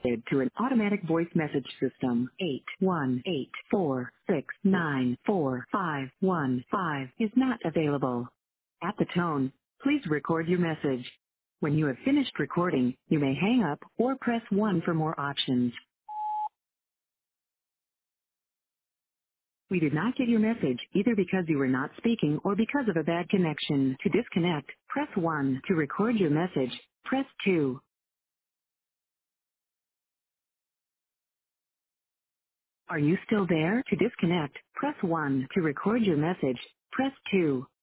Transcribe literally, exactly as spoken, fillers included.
to an automatic voice message system. eight one eight four six nine four five one five is not available. At the tone, please record your message. When you have finished recording, you may hang up or press one for more options. We did not get your message either because you were not speaking or because of a bad connection. To disconnect, press one. To record your message, press two. Are you still there? To disconnect, press one. To record your message, press two.